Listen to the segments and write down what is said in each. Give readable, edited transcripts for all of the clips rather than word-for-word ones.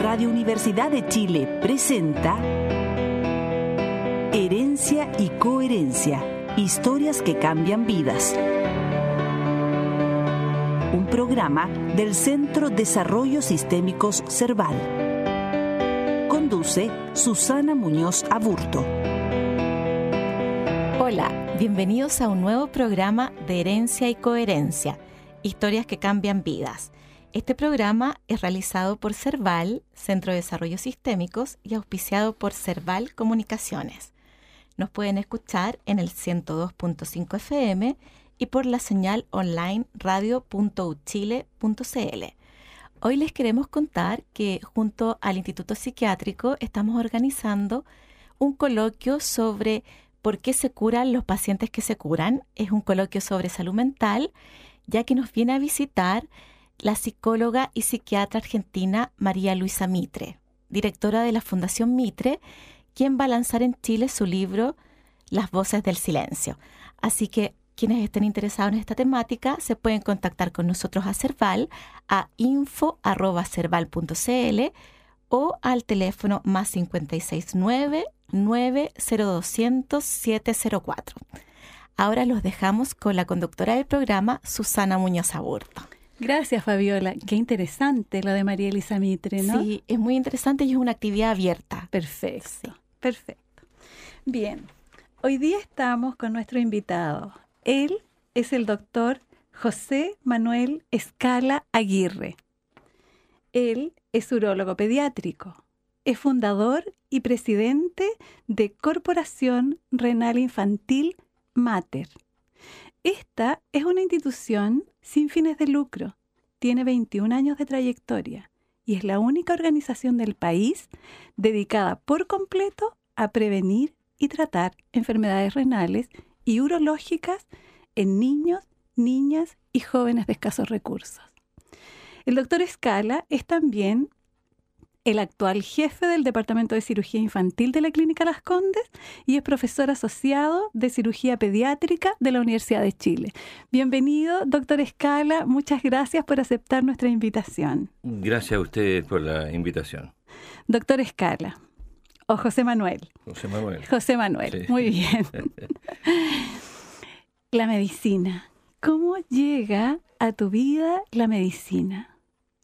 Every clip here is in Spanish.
Radio Universidad de Chile presenta Herencia y Coherencia, historias que cambian vidas. Un programa del Centro Desarrollo Sistémicos CERVAL. Conduce Susana Muñoz Aburto. Hola, bienvenidos a un nuevo programa de Herencia y Coherencia, historias que cambian vidas. Este programa es realizado por CERVAL, Centro de Desarrollo Sistémicos, y auspiciado por CERVAL Comunicaciones. Nos pueden escuchar en el 102.5 FM y por la señal online radio.uchile.cl. Hoy les queremos contar que junto al Instituto Psiquiátrico estamos organizando un coloquio sobre por qué se curan los pacientes que se curan. Es un coloquio sobre salud mental, ya que nos viene a visitar la psicóloga y psiquiatra argentina María Luisa Mitre, directora de la Fundación Mitre, quien va a lanzar en Chile su libro Las Voces del Silencio. Así que quienes estén interesados en esta temática se pueden contactar con nosotros a CERVAL, a info@cerval.cl o al teléfono más 569-90200-704. Ahora los dejamos con la conductora del programa, Susana Muñoz Aburto. Gracias, Fabiola. Qué interesante lo de María Luisa Mitre, ¿no? Sí, es muy interesante y es una actividad abierta. Perfecto, Sí. perfecto. Bien, hoy día estamos con nuestro invitado. Él es el doctor José Manuel Escala Aguirre. Él es urólogo pediátrico. Es fundador y presidente de Corporación Renal Infantil Mater. Esta es una institución sin fines de lucro. Tiene 21 años de trayectoria y es la única organización del país dedicada por completo a prevenir y tratar enfermedades renales y urológicas en niños, niñas y jóvenes de escasos recursos. El doctor Escala es también el actual jefe del Departamento de Cirugía Infantil de la Clínica Las Condes y es profesor asociado de Cirugía Pediátrica de la Universidad de Chile. Bienvenido, doctor Escala. Muchas gracias por aceptar nuestra invitación. Gracias a ustedes por la invitación. Doctor Escala, o José Manuel. José Manuel. José Manuel, sí. Muy bien. La medicina. ¿Cómo llega a tu vida la medicina?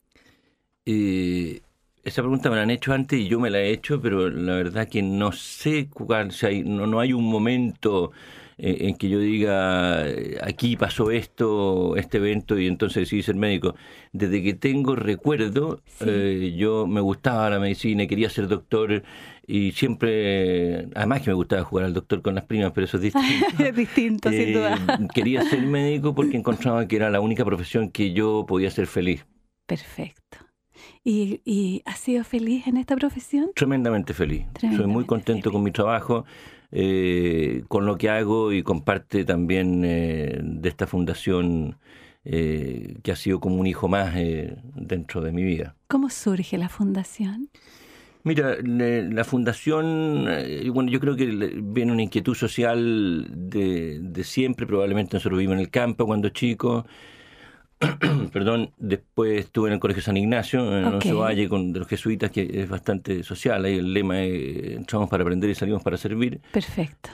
Esa pregunta me la han hecho antes y yo me la he hecho, pero la verdad que no sé cuál, o sea, no hay un momento en que yo diga, aquí pasó esto, este evento, y entonces decidí ser médico. Desde que tengo recuerdo, sí. Yo me gustaba la medicina, quería ser doctor, y siempre, además que me gustaba jugar al doctor con las primas, pero eso es distinto. Es distinto, sin duda. Quería ser médico porque encontraba que era la única profesión que yo podía ser feliz. Perfecto. ¿Y has sido feliz en esta profesión? Tremendamente feliz. Soy muy contento con mi trabajo, con lo que hago y con parte también de esta fundación que ha sido como un hijo más dentro de mi vida. ¿Cómo surge la fundación? Mira, la fundación, bueno, yo creo que viene una inquietud social de siempre. Probablemente nosotros vivimos en el campo cuando chicos. Perdón, después estuve en el Colegio San Ignacio, en Alonso Valle, de los jesuitas, que es bastante social. Ahí el lema es: entramos para aprender y salimos para servir. Perfecto.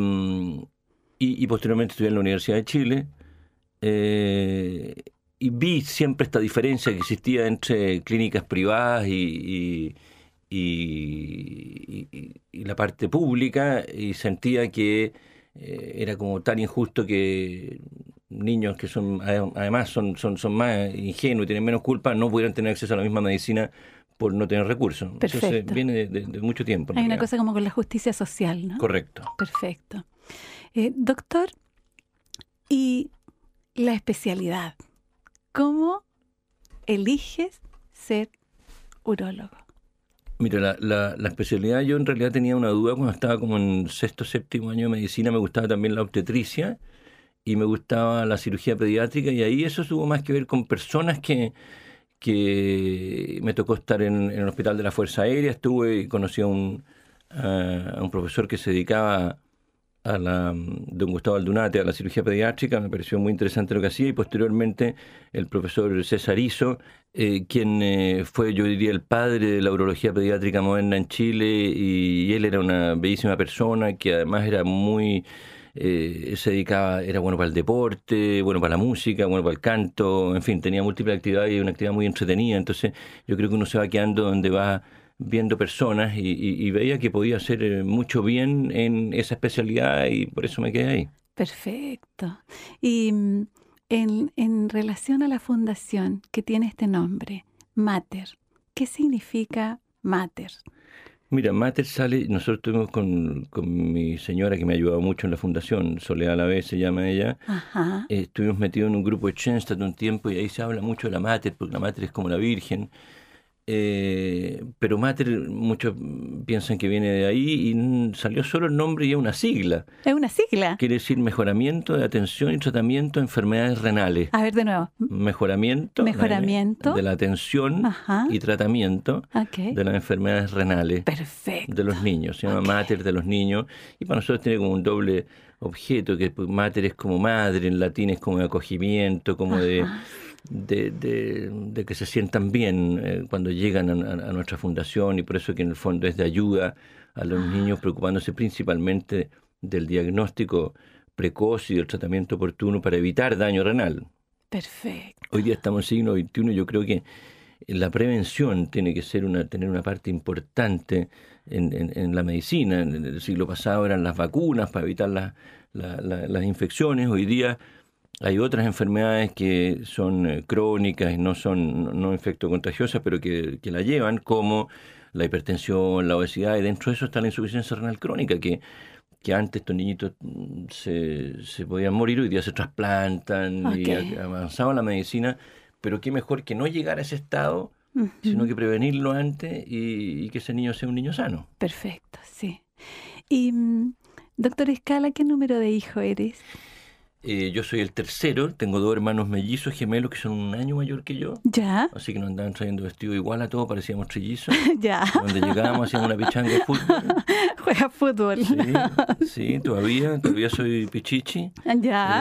Y posteriormente estudié en la Universidad de Chile. Y vi siempre esta diferencia que existía entre clínicas privadas y la parte pública, y sentía que era como tan injusto que niños que son además son más ingenuos y tienen menos culpa no pudieran tener acceso a la misma medicina por no tener recursos. Perfecto. Entonces viene de mucho tiempo. Hay una cosa como con la justicia social, ¿no? Correcto. Perfecto. Doctor, y la especialidad. ¿Cómo eliges ser urólogo? Mira, la especialidad, yo en realidad tenía una duda cuando estaba como en sexto, séptimo año de medicina. Me gustaba también la obstetricia y me gustaba la cirugía pediátrica, y ahí eso tuvo más que ver con personas que me tocó estar en el hospital de la Fuerza Aérea. Estuve y conocí a un profesor que se dedicaba a don Gustavo Aldunate, a la cirugía pediátrica. Me pareció muy interesante lo que hacía, y posteriormente el profesor César Iso, quien fue, yo diría, el padre de la urología pediátrica moderna en Chile, y él era una bellísima persona que además era muy... se dedicaba, era bueno para el deporte, bueno para la música, bueno para el canto, en fin, tenía múltiples actividades y una actividad muy entretenida. Entonces yo creo que uno se va quedando donde va viendo personas, y veía que podía hacer mucho bien en esa especialidad, y por eso me quedé ahí. Perfecto. Y en relación a la fundación que tiene este nombre, Mater, ¿qué significa Mater? Mira, Mater sale, nosotros estuvimos con mi señora, que me ha ayudado mucho en la fundación, Soledad Alavés se llama ella. Ajá. Estuvimos metidos en un grupo de Schoenstatt un tiempo, y ahí se habla mucho de la Mater, porque la Mater es como la Virgen. Pero Mater, muchos piensan que viene de ahí, y salió solo el nombre y es una sigla. ¿Es una sigla? Quiere decir mejoramiento de atención y tratamiento de enfermedades renales. A ver, de nuevo. Mejoramiento de la atención y tratamiento de las enfermedades renales. Perfecto. De los niños. Se llama Mater de los niños, y para nosotros tiene como un doble objeto, que Mater es como madre, en latín es como de acogimiento, como de que se sientan bien cuando llegan a nuestra fundación, y por eso que en el fondo es de ayuda a los niños, preocupándose principalmente del diagnóstico precoz y del tratamiento oportuno para evitar daño renal. Perfecto. Hoy día estamos en siglo XXI, yo creo que la prevención tiene que ser tener una parte importante en la medicina. En el siglo pasado eran las vacunas para evitar las infecciones. Hoy día hay otras enfermedades que son crónicas y no infectocontagiosas, pero que la llevan, como la hipertensión, la obesidad, y dentro de eso está la insuficiencia renal crónica, que antes estos niñitos se podían morir, hoy día se trasplantan y avanzaba la medicina, pero qué mejor que no llegar a ese estado, sino que prevenirlo antes, y que ese niño sea un niño sano. Perfecto, sí. Y, doctor Escala, ¿qué número de hijo eres? Yo soy el tercero, tengo 2 hermanos mellizos gemelos que son un año mayor que yo. Ya. Así que nos andaban trayendo vestidos igual a todos, parecíamos trillizos. Ya. Donde llegábamos hacíamos una pichanga de fútbol. Juega fútbol. Sí, todavía soy pichichi. Ya.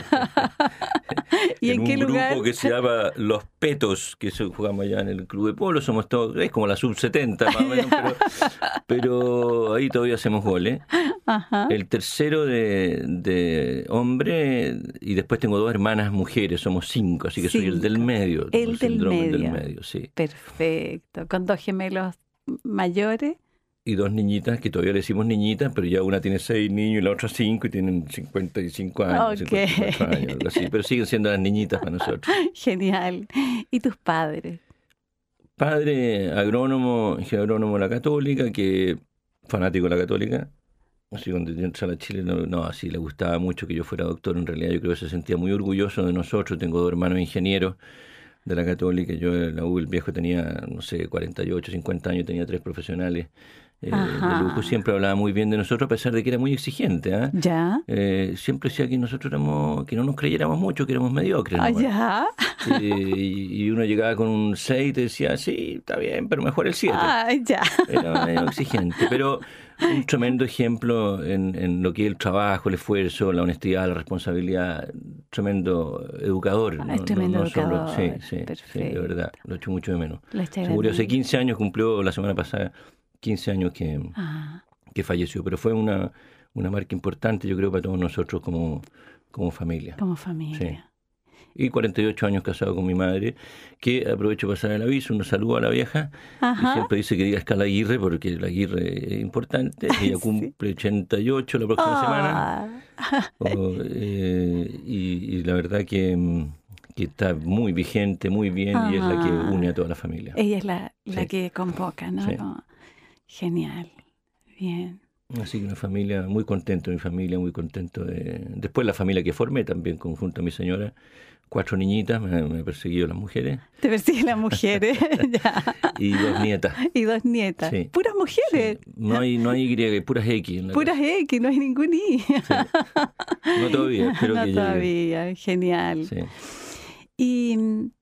¿Y en qué lugar? Un grupo que se llama Los Petos, que jugamos allá en el Club de Polo, somos todos, es como la sub-70 más o menos, pero ahí todavía hacemos goles. Ajá. El tercero de hombre, y después tengo 2 hermanas mujeres, somos 5, así que soy el del medio. El del medio, sí. Perfecto. ¿Con 2 gemelos mayores? Y 2 niñitas, que todavía le decimos niñitas, pero ya una tiene 6 niños y la otra 5, y tienen 55 años, 54 años, algo así, pero siguen siendo las niñitas para nosotros. Genial. ¿Y tus padres? Padre agrónomo, ingeniero agrónomo de la Católica, que fanático de la Católica. Así cuando entré a la Chile, así le gustaba mucho que yo fuera doctor. En realidad yo creo que se sentía muy orgulloso de nosotros. Tengo 2 hermanos ingenieros de la Católica. Yo en la U, el viejo tenía, 48, 50 años, tenía 3 profesionales. De lujo, siempre hablaba muy bien de nosotros, a pesar de que era muy exigente. ¿Ya? Siempre decía que nosotros que no nos creyéramos mucho, que éramos mediocres. ¿Ya? Y uno llegaba con un 6 y te decía, sí, está bien, pero mejor el 7. Ya. Era medio exigente, pero un tremendo ejemplo en lo que es el trabajo, el esfuerzo, la honestidad, la responsabilidad. Tremendo educador. Tremendo educador. Sí, de verdad, lo echo mucho de menos. Se murió hace 15 años, cumplió la semana pasada 15 años que falleció, pero fue una marca importante, yo creo, para todos nosotros como familia. Como familia. Sí. Y 48 años casado con mi madre, que aprovecho para pasar el aviso, un saludo a la vieja. Y siempre dice que diga Escala Aguirre, porque la Aguirre es importante. Ella cumple 88 la próxima semana. Y la verdad que está muy vigente, muy bien, y es la que une a toda la familia. Ella es la que convoca, ¿no? Sí. Genial, bien. Así que una familia, muy contento, mi familia, muy contento Después la familia que formé también, conjunto a mi señora, 4 niñitas, me persiguió las mujeres. ¿Te persiguen las mujeres? Ya. Y 2 nietas. Y 2 nietas. Sí. ¿Puras mujeres? Sí. No hay Y, puras X. Puras casa. X, no hay ningún Y. Sí. No todavía, espero que llegue. No todavía, genial. Sí. Y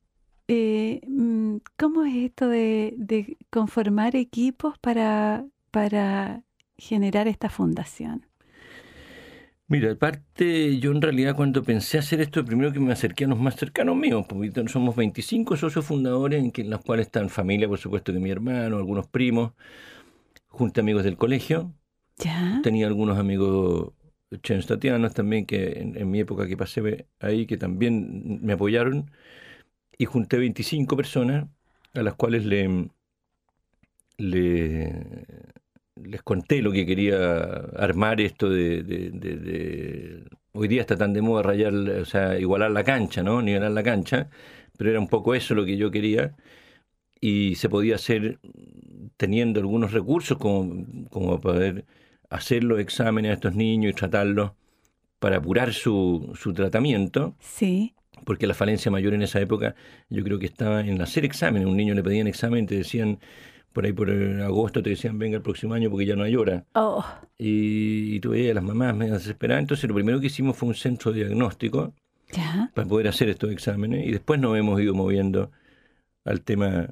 ¿cómo es esto de conformar equipos para generar esta fundación? Mira, aparte, yo en realidad cuando pensé hacer esto, primero que me acerqué a los más cercanos míos, porque somos 25 socios fundadores, en los cuales están familia, por supuesto, que mi hermano, algunos primos, junto a amigos del colegio. Ya. Tenía algunos amigos chenstatianos también, que en mi época que pasé ahí, que también me apoyaron, y junté 25 personas a las cuales les conté lo que quería armar esto hoy día está tan de moda rayar, o sea, igualar la cancha, ¿no? Nivelar la cancha, pero era un poco eso lo que yo quería, y se podía hacer teniendo algunos recursos como poder hacer los exámenes a estos niños y tratarlos para apurar su tratamiento. Sí. Porque la falencia mayor en esa época yo creo que estaba en hacer exámenes. Un niño le pedían examen, te decían, por ahí por agosto te decían, venga el próximo año porque ya no hay hora. Oh. Y tú veías a las mamás medio desesperadas. Entonces lo primero que hicimos fue un centro de diagnóstico Ya. para poder hacer estos exámenes, y después nos hemos ido moviendo al tema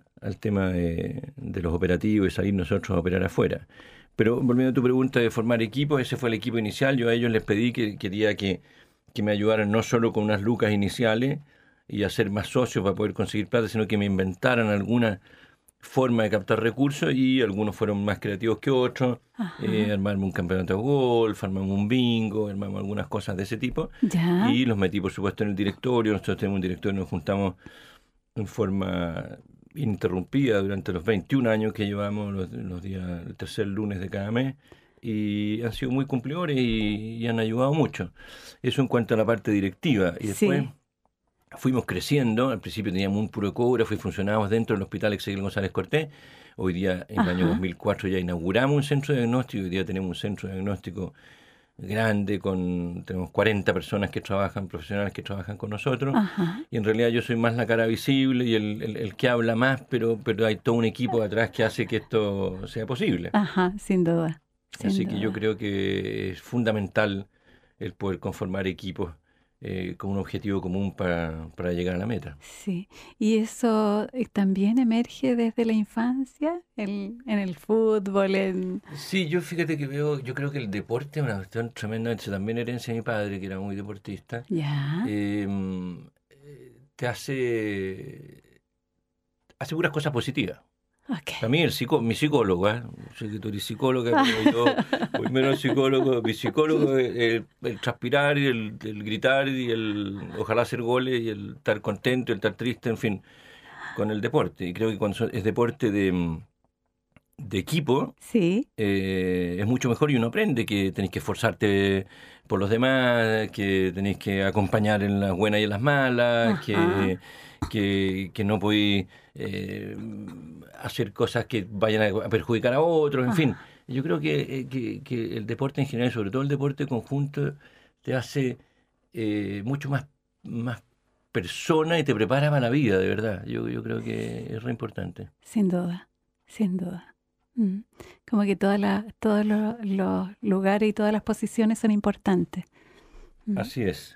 de los operativos y salir nosotros a operar afuera. Pero volviendo a tu pregunta de formar equipo, ese fue el equipo inicial. Yo a ellos les pedí que quería que me ayudaran no solo con unas lucas iniciales y hacer más socios para poder conseguir plata, sino que me inventaran alguna forma de captar recursos, y algunos fueron más creativos que otros. Armarme un campeonato de golf, armarme un bingo, armarme algunas cosas de ese tipo. Ya. Y los metí, por supuesto, en el directorio. Nosotros tenemos un directorio, nos juntamos en forma ininterrumpida durante los 21 años que llevamos, los días, el tercer lunes de cada mes, y han sido muy cumplidores y han ayudado mucho. Eso en cuanto a la parte directiva. Y después fuimos creciendo. Al principio teníamos un puro cobra, funcionábamos dentro del Hospital Exequiel González Cortés. Hoy día, en el año 2004, ya inauguramos un centro de diagnóstico. Hoy día tenemos un centro de diagnóstico grande, tenemos 40 personas que trabajan, profesionales que trabajan con nosotros. Y en realidad yo soy más la cara visible y el que habla más, pero hay todo un equipo atrás que hace que esto sea posible. Sin duda. Así que yo creo que es fundamental el poder conformar equipos con un objetivo común para llegar a la meta. Sí, y eso también emerge desde la infancia, en el fútbol, Sí, yo fíjate que yo creo que el deporte es una cuestión tremenda, también herencia de mi padre, que era muy deportista. Ya. Te hace puras cosas positivas. Okay. Para mí mi psicólogo, sé que tú eres psicóloga, pero yo voy menos psicólogo. Mi psicólogo es el transpirar y el gritar y el ojalá hacer goles y el estar contento y el estar triste, en fin, con el deporte. Y creo que cuando es deporte de equipo, sí, es mucho mejor, y uno aprende que tenéis que esforzarte por los demás, que tenéis que acompañar en las buenas y en las malas, que no podéis hacer cosas que vayan a perjudicar a otros, en fin. Yo creo que el deporte en general, sobre todo el deporte conjunto, te hace mucho más persona y te prepara para la vida, de verdad. Yo creo que es re importante. Sin duda, sin duda. Como que todos los lugares y todas las posiciones son importantes. Así es.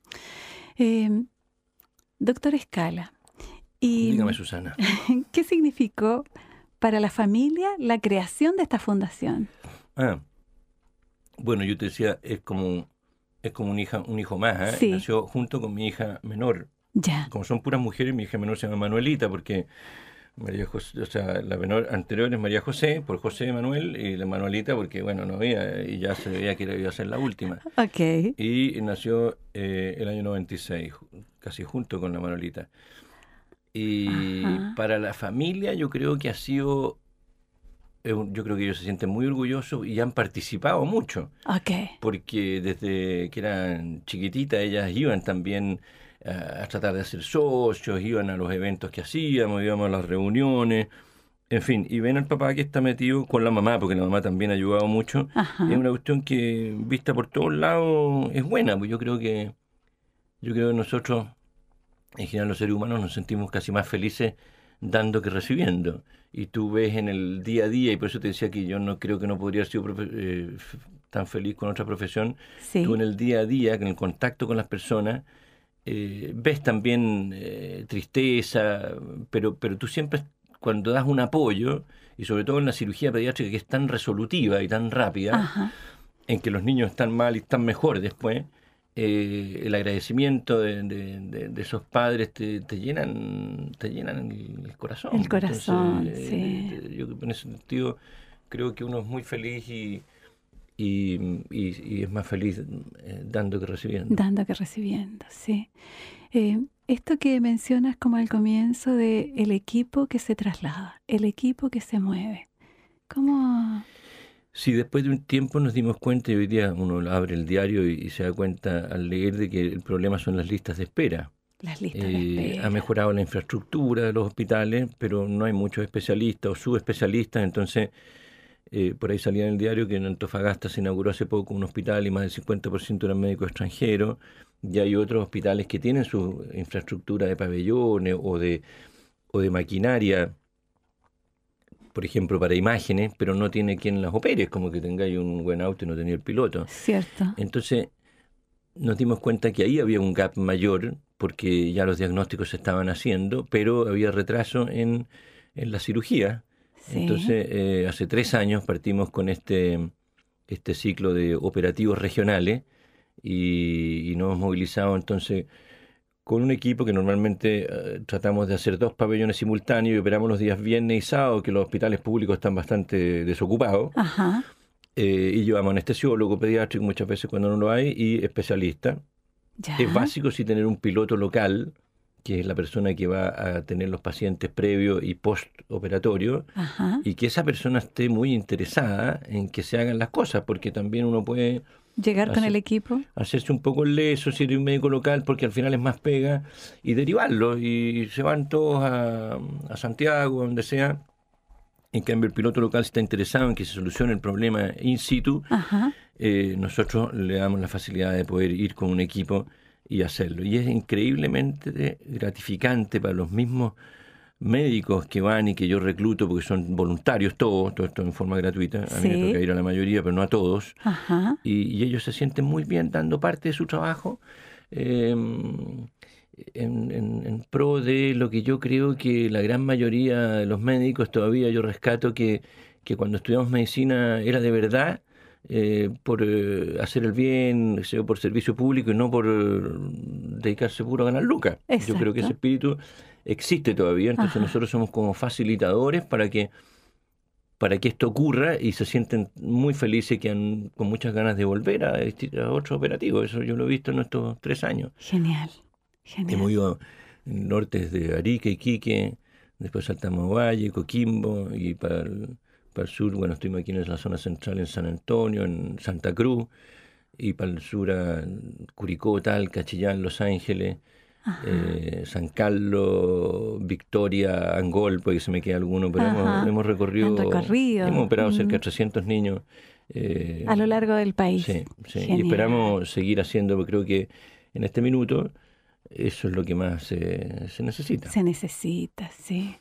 Doctor Scala, dígame, Susana. ¿Qué significó para la familia la creación de esta fundación? Bueno, yo te decía, es como un hijo más, Sí. Nació junto con mi hija menor. Ya. Como son puras mujeres, mi hija menor se llama Manuelita, porque María José, o sea, la menor anterior es María José, por José Manuel, y la Manuelita porque, bueno, no había, y ya se veía que iba a ser la última. Okay. Y nació el año 96, casi junto con la Manuelita. Y para la familia yo creo que ha sido, yo creo que ellos se sienten muy orgullosos y han participado mucho. Okay. Porque desde que eran chiquititas ellas iban también a tratar de hacer socios, iban a los eventos que hacíamos, íbamos a las reuniones, en fin, y ven al papá que está metido con la mamá, porque la mamá también ha ayudado mucho. Es una cuestión que, vista por todos lados, es buena, pues yo creo que nosotros, en general los seres humanos, nos sentimos casi más felices dando que recibiendo. Y tú ves en el día a día, y por eso te decía que yo no creo que no podría haber sido tan feliz con otra profesión. Sí. Tú en el día a día, en el contacto con las personas, ves también tristeza, pero tú siempre, cuando das un apoyo, y sobre todo en la cirugía pediátrica que es tan resolutiva y tan rápida, en que los niños están mal y están mejor después, el agradecimiento de esos padres te llenan el corazón. El corazón, Entonces, sí. yo en ese sentido creo que uno es muy feliz y es más feliz dando que recibiendo. Dando que recibiendo, sí. Esto que mencionas como al comienzo de el equipo que se traslada, el equipo que se mueve. ¿Cómo? Sí, después de un tiempo nos dimos cuenta, y hoy día uno abre el diario y se da cuenta al leer de que el problema son las listas de espera. Las listas de espera. Ha mejorado la infraestructura de los hospitales, pero no hay muchos especialistas o subespecialistas, entonces por ahí salía en el diario que en Antofagasta se inauguró hace poco un hospital y más del 50% eran médicos extranjeros, y hay otros hospitales que tienen su infraestructura de pabellones o de maquinaria, por ejemplo, para imágenes, pero no tiene quien las opere, es como que tengáis un buen auto y no tenía el piloto. Cierto. Entonces nos dimos cuenta que ahí había un gap mayor, porque ya los diagnósticos se estaban haciendo, pero había retraso en la cirugía. Sí. Entonces, hace 3 años partimos con este ciclo de operativos regionales y nos hemos movilizado entonces con un equipo que normalmente tratamos de hacer 2 pabellones simultáneos y operamos los días viernes y sábado, que los hospitales públicos están bastante desocupados. Ajá. Y llevamos anestesiólogo, pediátrico muchas veces cuando no lo hay, y especialista. Ya. Es básico sí tener un piloto local, que es la persona que va a tener los pacientes previo y postoperatorio, Ajá. y que esa persona esté muy interesada en que se hagan las cosas, porque también uno puede Llegar con el equipo. hacerse un poco el leso si eres un médico local, porque al final es más pega, y derivarlo, y se van todos a Santiago, a donde sea. En cambio, el piloto local, si está interesado en que se solucione el problema in situ, Ajá. nosotros le damos la facilidad de poder ir con un equipo y hacerlo. Y es increíblemente gratificante para los mismos médicos que van y que yo recluto, porque son voluntarios todo esto en forma gratuita. A mí me toca ir a la mayoría, pero no a todos. Ajá. Y ellos se sienten muy bien dando parte de su trabajo en pro de lo que yo creo que la gran mayoría de los médicos, todavía yo rescato que cuando estudiamos medicina era de verdad, por hacer el bien, por servicio público y no por dedicarse puro a ganar lucas. Yo creo que ese espíritu existe todavía, entonces nosotros somos como facilitadores para que esto ocurra, y se sienten muy felices, que han con muchas ganas de volver a otros operativos. Eso yo lo he visto en estos 3 años. Genial. Genial. Hemos ido en norte de Arica, Iquique, después saltamos a Valle, Coquimbo, y para el sur, bueno, estuvimos aquí en la zona central, en San Antonio, en Santa Cruz, y para el sur a Curicó, Talca, Chillán, Los Ángeles, San Carlos, Victoria, Angol, porque se me queda alguno, pero hemos recorrido, hemos operado cerca de 300 niños. A lo largo del país. Sí, y esperamos seguir haciendo, porque creo que en este minuto eso es lo que más se necesita. Se necesita, sí.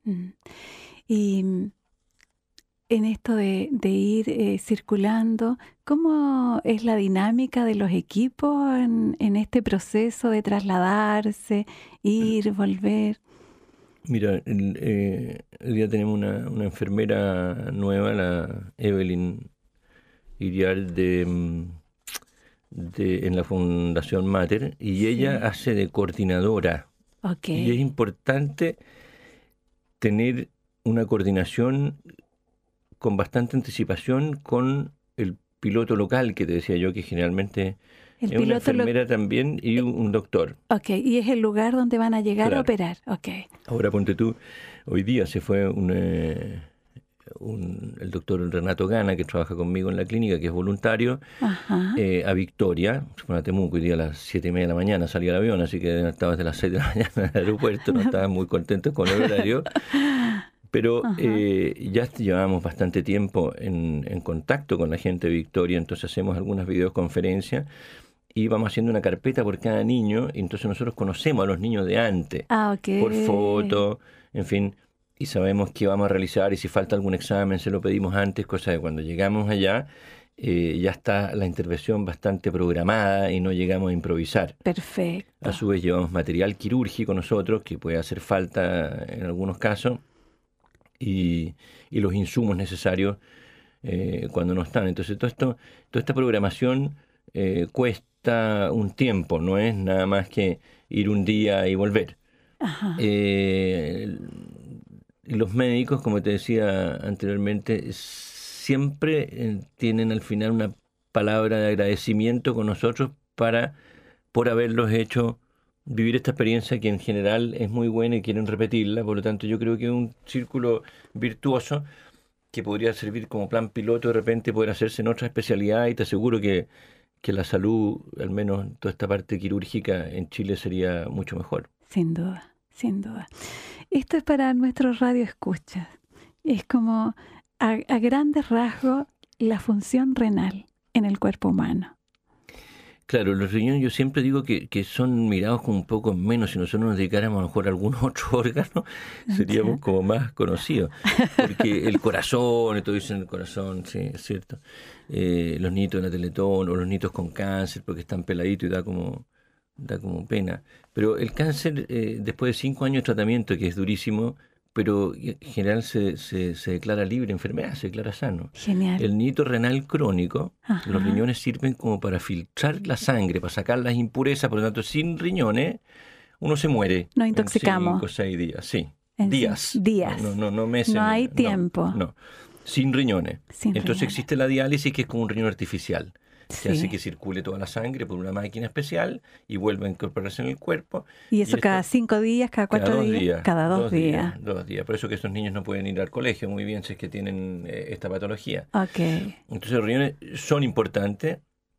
Y en esto de ir circulando, ¿cómo es la dinámica de los equipos en este proceso de trasladarse, ir, volver? Mira, hoy día tenemos una enfermera nueva, la Evelyn Iriar, en la Fundación Mater, y ella hace de coordinadora. Okay. Y es importante tener una coordinación con bastante anticipación con el piloto local, que te decía yo, que generalmente es una enfermera también y un doctor. Ok, y es el lugar donde van a llegar a operar. Okay. Ahora ponte tú, hoy día se fue el doctor Renato Gana, que trabaja conmigo en la clínica, que es voluntario, a Victoria. Se fue a Temuco, hoy día a las 7:30 de la mañana salía el avión, así que estaba desde las 6 de la mañana en el aeropuerto, no estaban muy contentos con el horario. Pero ya llevamos bastante tiempo en contacto con la gente de Victoria, entonces hacemos algunas videoconferencias y vamos haciendo una carpeta por cada niño, y entonces nosotros conocemos a los niños de antes, por foto, en fin, y sabemos qué vamos a realizar, y si falta algún examen se lo pedimos antes, cosa de cuando llegamos allá ya está la intervención bastante programada y no llegamos a improvisar. Perfecto. A su vez llevamos material quirúrgico nosotros, que puede hacer falta en algunos casos, y los insumos necesarios cuando no están. Entonces toda esta programación cuesta un tiempo, no es nada más que ir un día y volver. Ajá. Y los médicos, como te decía anteriormente, siempre tienen al final una palabra de agradecimiento con nosotros por haberlos hecho vivir esta experiencia que en general es muy buena y quieren repetirla. Por lo tanto, yo creo que es un círculo virtuoso que podría servir como plan piloto de repente poder hacerse en otra especialidad, y te aseguro que la salud, al menos toda esta parte quirúrgica en Chile, sería mucho mejor. Sin duda, sin duda. Esto es para nuestros radioescuchas. Es como a grandes rasgos la función renal en el cuerpo humano. Claro, los riñones yo siempre digo que son mirados como un poco menos. Si nosotros nos dedicáramos a lo mejor a algún otro órgano, seríamos como más conocidos. Porque el corazón, todos dicen el corazón, sí, es cierto. Los niños de la Teletón o los niños con cáncer porque están peladitos y da como pena. Pero el cáncer, después de 5 años de tratamiento, que es durísimo, pero en general se declara libre de enfermedad, se declara sano. Genial. El nitrito renal crónico, Ajá. los riñones sirven como para filtrar la sangre, para sacar las impurezas, por lo tanto, sin riñones, uno se muere. Nos intoxicamos. En 5 o 6 días, sí. En Días. Días. No meses. No hay tiempo. No. Sin riñones. Sin Entonces riñones. existe la diálisis, que es como un riñón artificial, que Sí. hace que circule toda la sangre por una máquina especial y vuelve a incorporarse en el cuerpo. Y eso esto- cada 5 días, cada 4 días. Cada 2 días. 2 días. Por eso que estos niños no pueden ir al colegio muy bien si es que tienen esta patología. Ok. Entonces los riñones son importantes,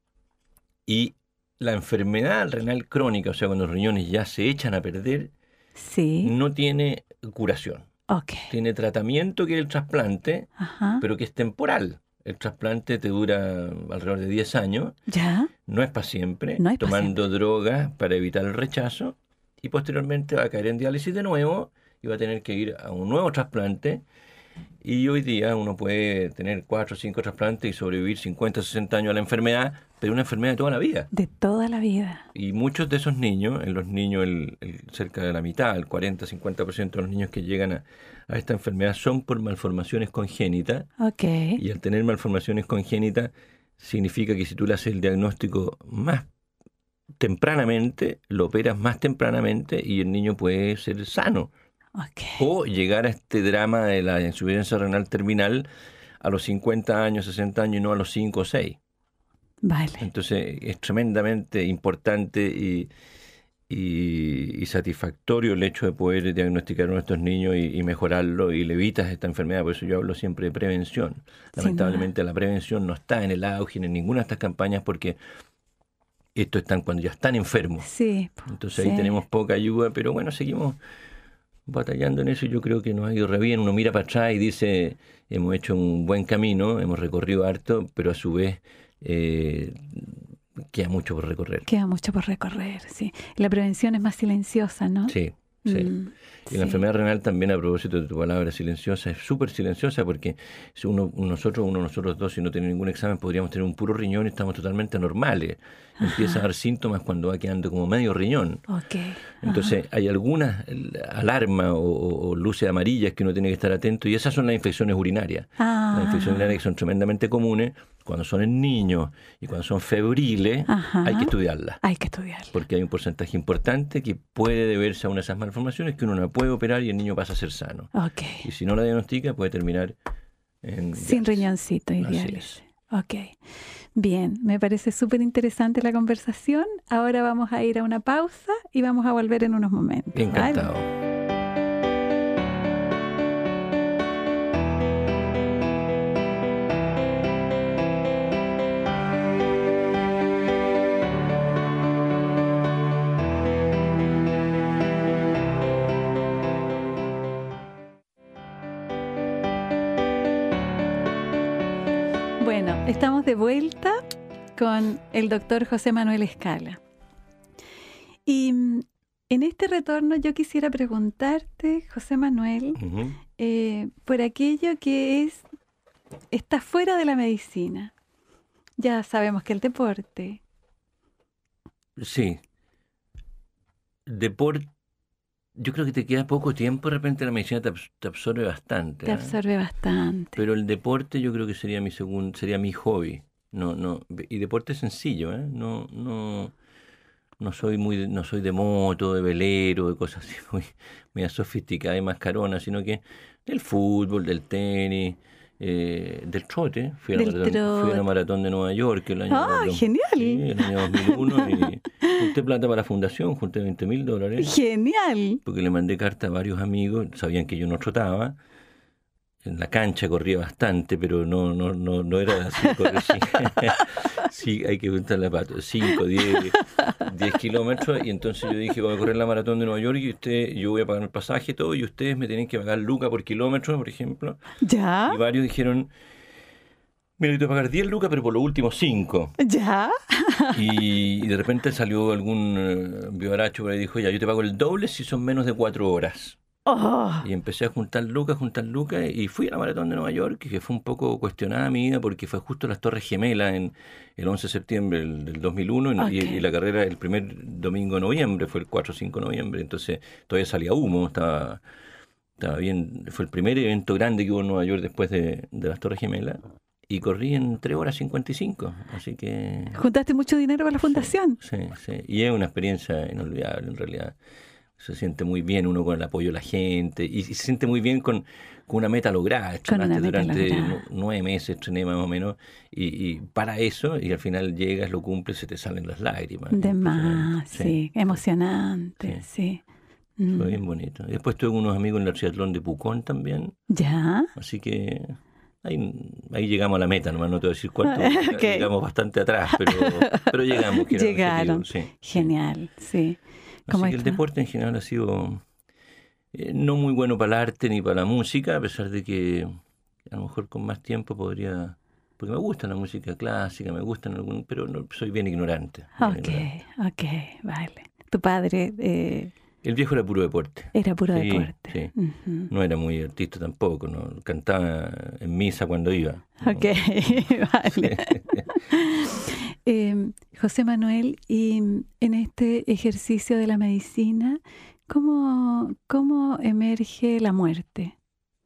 y la enfermedad renal crónica, o sea, cuando los riñones ya se echan a perder, Sí. no tiene curación. Ok. Tiene tratamiento, que es el trasplante, Ajá. pero que es temporal. El trasplante te dura alrededor de 10 años, ¿Ya? no es para siempre, No es pa' tomando drogas para evitar el rechazo, y posteriormente va a caer en diálisis de nuevo y va a tener que ir a un nuevo trasplante. Y hoy día uno puede tener 4 o 5 trasplantes y sobrevivir 50 o 60 años a la enfermedad, pero una enfermedad de toda la vida. De toda la vida. Y muchos de esos niños, en los niños cerca de la mitad, el 40-50% de los niños que llegan a esta enfermedad son por malformaciones congénitas. Ok. Y al tener malformaciones congénitas significa que si tú le haces el diagnóstico más tempranamente, lo operas más tempranamente y el niño puede ser sano. Ok. O llegar a este drama de la insuficiencia renal terminal a los 50 años, 60 años y no a los 5 o 6. Vale. Entonces es tremendamente importante y satisfactorio el hecho de poder diagnosticar a nuestros niños y mejorarlo, y le evitas esta enfermedad. Por eso yo hablo siempre de prevención. Lamentablemente la prevención no está en el auge ni en ninguna de estas campañas, porque esto están cuando ya están enfermos. Sí. Entonces sí. ahí tenemos poca ayuda, pero bueno, seguimos batallando en eso, y yo creo que nos ha ido re bien. Uno mira para atrás y dice, hemos hecho un buen camino, hemos recorrido harto, pero a su vez queda mucho por recorrer. Queda mucho por recorrer, sí. La prevención es más silenciosa, ¿no? Sí, sí. Y la enfermedad renal también, a propósito de tu palabra silenciosa, es súper silenciosa, porque si uno de nosotros dos, si no tiene ningún examen, podríamos tener un puro riñón y estamos totalmente normales. Empieza a dar síntomas cuando va quedando como medio riñón. Ok. Entonces hay algunas alarmas o luces amarillas que uno tiene que estar atento, y esas son las infecciones urinarias. Las infecciones urinarias, que son tremendamente comunes cuando son en niños y cuando son febriles. Hay que estudiarlas. Hay que estudiarlas. Porque hay un porcentaje importante que puede deberse a una de esas malformaciones que uno no puede operar y el niño pasa a ser sano. Ok. Y si no la diagnostica, puede terminar sin riñoncito y diálisis. Ok. Bien, me parece súper interesante la conversación. Ahora vamos a ir a una pausa y vamos a volver en unos momentos. Encantado. ¿Vale? Bueno, estamos de vuelta con el doctor José Manuel Escala. Y en este retorno yo quisiera preguntarte, José Manuel, por aquello que está fuera de la medicina. Ya sabemos que el deporte. Sí. Deporte yo creo que te queda poco tiempo, de repente la medicina te absorbe bastante. Te absorbe bastante. Pero el deporte yo creo que sería sería mi hobby. Y deporte sencillo, ¿eh? No soy de moto, de velero, de cosas así muy sofisticadas y mascaronas, sino que del fútbol, del tenis, del trote. Fui a la maratón de Nueva York el año, genial. Sí, el año 2001 y junté plata para la fundación, junté $20,000. Genial. Porque le mandé carta a varios amigos, sabían que yo no trotaba. En la cancha corría bastante, pero no era así. Sí, hay que juntar la pata. 5, 10 kilómetros. Y entonces yo dije, voy a correr la maratón de Nueva York y yo voy a pagar el pasaje y todo, y ustedes me tienen que pagar lucas por kilómetro, por ejemplo. ¿Ya? Y varios dijeron, mira, yo te voy a pagar 10 lucas, pero por los últimos 5. ¿Ya? Y de repente salió algún vivaracho por ahí y dijo, ya, yo te pago el doble si son menos de 4 horas. Oh. Y empecé a juntar lucas, y fui a la maratón de Nueva York, que fue un poco cuestionada mi vida porque fue justo las Torres Gemelas en el 11 de septiembre del 2001 y la carrera el primer domingo de noviembre, fue el 4 o 5 de noviembre, entonces todavía salía humo, estaba bien, fue el primer evento grande que hubo en Nueva York después de las Torres Gemelas y corrí en 3 horas 55, así que... ¿Juntaste mucho dinero para la fundación? Sí, y es una experiencia inolvidable en realidad. Se siente muy bien uno con el apoyo de la gente y se siente muy bien con una meta lograda. Durante 9 meses estrené más o menos y para eso, y al final llegas, lo cumples, se te salen las lágrimas. De más, sí, emocionante, sí. Fue bien bonito. Y después tuve unos amigos en el triatlón de Pucón también. ¿Ya? Así que ahí llegamos a la meta, nomás no te voy a decir cuánto, llegamos bastante atrás, pero llegamos. Llegaron, genial, sí. Así que el deporte en general ha sido no muy bueno para el arte ni para la música, a pesar de que a lo mejor con más tiempo podría... Porque me gusta la música clásica, pero soy bien ignorante. Ok, vale. ¿Tu padre...? El viejo era puro deporte. Era puro deporte. Sí. Uh-huh. No era muy artista tampoco, ¿no? Cantaba en misa cuando iba, ¿no? Ok, vale. José Manuel, y en este ejercicio de la medicina, ¿cómo emerge la muerte?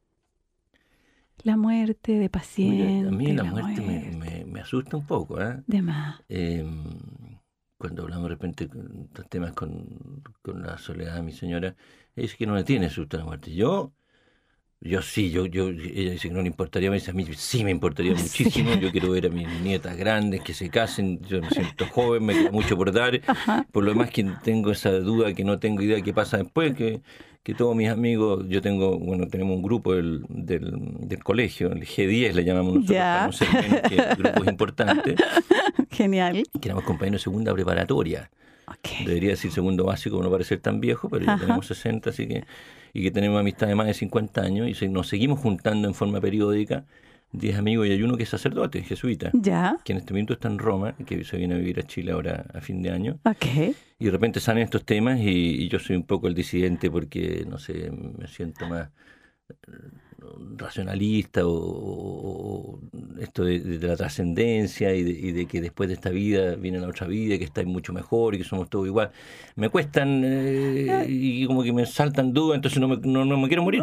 La muerte de pacientes. A mí la muerte me asusta un poco, ¿eh? De más. Cuando hablamos de repente de estos temas con la Soledad, mi señora, ella dice que no le tiene susto a la muerte. Yo sí, ella dice que no le importaría, me dice a mí sí me importaría muchísimo. Yo quiero ver a mis nietas grandes que se casen, yo me siento joven, me queda mucho por dar. Por lo demás que tengo esa duda, que no tengo idea de qué pasa después, que todos mis amigos, tenemos un grupo del colegio, el G10 le llamamos nosotros, para no ser menos que grupos importantes. Genial. Que éramos compañeros de segunda preparatoria. Okay. Debería decir segundo básico para no parecer tan viejo, pero ya tenemos 60, así que... Y que tenemos amistad de más de 50 años y nos seguimos juntando en forma periódica, 10 amigos, y hay uno que es sacerdote, jesuita, que en este momento está en Roma, que se viene a vivir a Chile ahora a fin de año. Okay. Y de repente salen estos temas y yo soy un poco el disidente porque, no sé, me siento más racionalista o esto de la trascendencia y de que después de esta vida viene la otra vida, que está mucho mejor y que somos todos igual. Me cuestan y como que me saltan dudas, entonces no me quiero morir.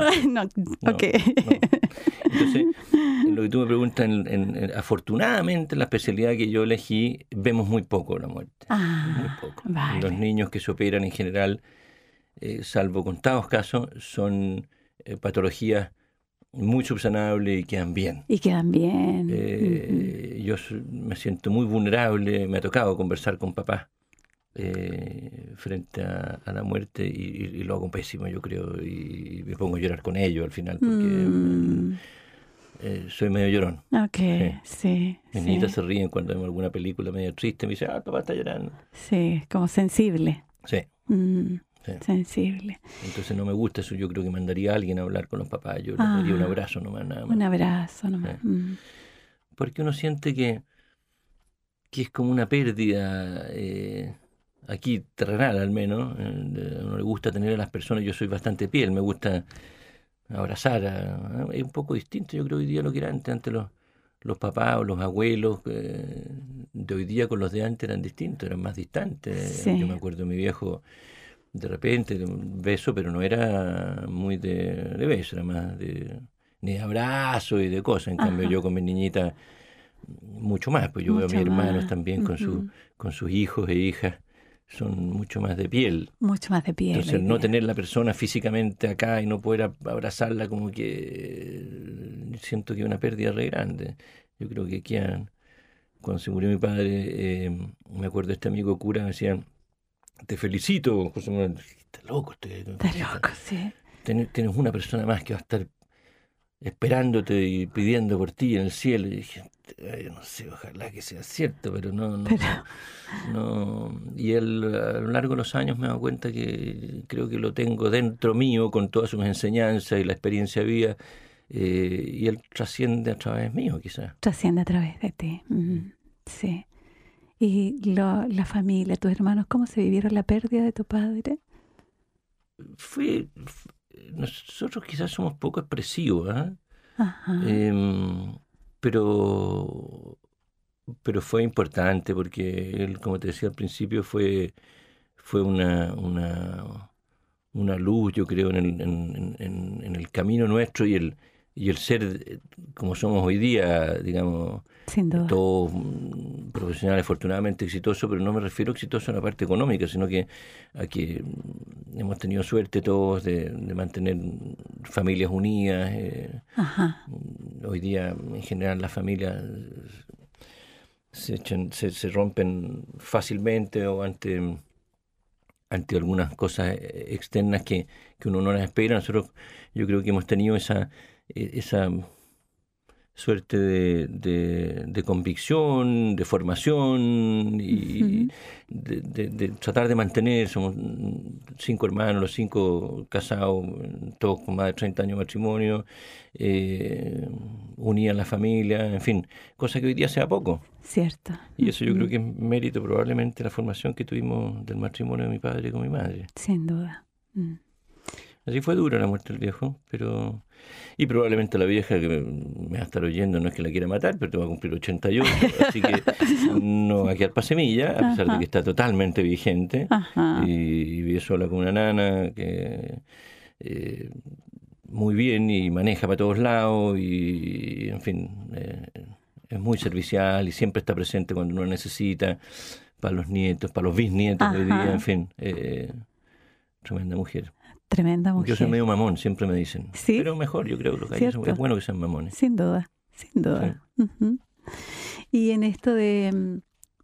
Entonces, lo que tú me preguntas, afortunadamente en la especialidad que yo elegí vemos muy poco la muerte. Muy poco. Vale. Los niños que se operan en general, salvo contados casos, son patologías muy subsanables y quedan bien. Yo me siento muy vulnerable, me ha tocado conversar con papás frente a la muerte y lo hago pésimo, yo creo, y me pongo a llorar con ellos al final porque soy medio llorón. Sí. Mis nietas se ríen cuando vemos alguna película medio triste, me dicen, papá está llorando. Sí, como sensible. Sí. Sensible. Entonces no me gusta eso, yo creo que mandaría a alguien a hablar con los papás, yo les daría un abrazo nomás, nada más. Un abrazo nomás. Porque uno siente que es como una pérdida, aquí terrenal al menos, a uno le gusta tener a las personas, yo soy bastante piel, me gusta abrazar, es un poco distinto yo creo hoy día lo que era antes los papás o los abuelos de hoy día con los de antes eran distintos, eran más distantes. Sí. Yo me acuerdo de mi viejo de repente un beso, pero no era muy de beso, era más ni de abrazo y de cosas. En cambio, yo con mi niñita mucho más, pues yo veo a mis hermanos también con sus hijos e hijas, son mucho más de piel. Mucho más de piel. Entonces, no tener la persona físicamente acá y no poder abrazarla, como que siento que es una pérdida re grande. Yo creo que cuando se murió mi padre, me acuerdo de este amigo cura, me decían, te felicito, José Manuel. Estás loco. Estás loco, sí. Tienes una persona más que va a estar esperándote y pidiendo por ti en el cielo. Y dije, no sé, ojalá que sea cierto, pero no. Y él, a lo largo de los años me he dado cuenta que creo que lo tengo dentro mío con todas sus enseñanzas y la experiencia de vida, y él trasciende a través mío, quizás. Trasciende a través de ti. Sí. ¿Y la familia, tus hermanos, cómo se vivieron la pérdida de tu padre? Nosotros quizás somos poco expresivos, ¿eh? Ajá. Pero fue importante porque él, como te decía al principio, fue una luz, yo creo, en el camino nuestro y el ser como somos hoy día, digamos, Sin duda. todos profesionales afortunadamente exitosos, pero no me refiero a exitosos en la parte económica, sino que a que hemos tenido suerte todos de mantener familias unidas. Hoy día, en general, las familias se rompen fácilmente o ante algunas cosas externas que uno no las espera. Nosotros, yo creo que hemos tenido esa suerte de convicción, de formación y de tratar de mantener. Somos 5 hermanos, los 5 casados, todos con más de 30 años de matrimonio, unidas la familia, en fin, cosa que hoy día sea poco. Cierto. Y eso yo creo que es mérito probablemente de la formación que tuvimos del matrimonio de mi padre con mi madre. Sin duda. Así fue dura la muerte del viejo, y probablemente la vieja que me va a estar oyendo no es que la quiera matar, pero te va a cumplir 88, así que no va a quedar para semilla, a pesar de que está totalmente vigente. Y vive sola con una nana que muy bien y maneja para todos lados y en fin, es muy servicial y siempre está presente cuando uno necesita, para los nietos, para los bisnietos hoy día, en fin, tremenda mujer. Tremenda mujer. Yo soy medio mamón, siempre me dicen. ¿Sí? Pero mejor, yo creo que los gallos es bueno que sean mamones. Sin duda, sin duda. Sí. Y en esto de